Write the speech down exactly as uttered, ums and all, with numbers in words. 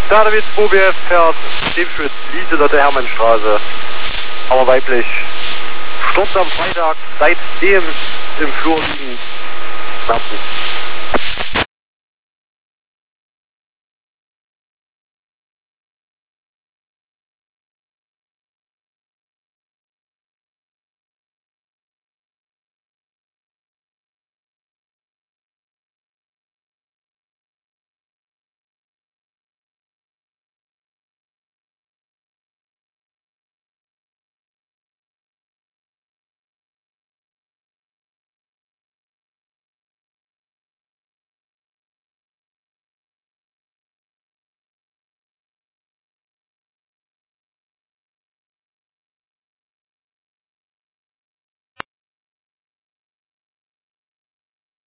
David zwei B F fährt Nebenschutz Liese der Hermannstraße, aber weiblich. Sturz am Freitag, seitdem im Flur liegen. Schmerzen.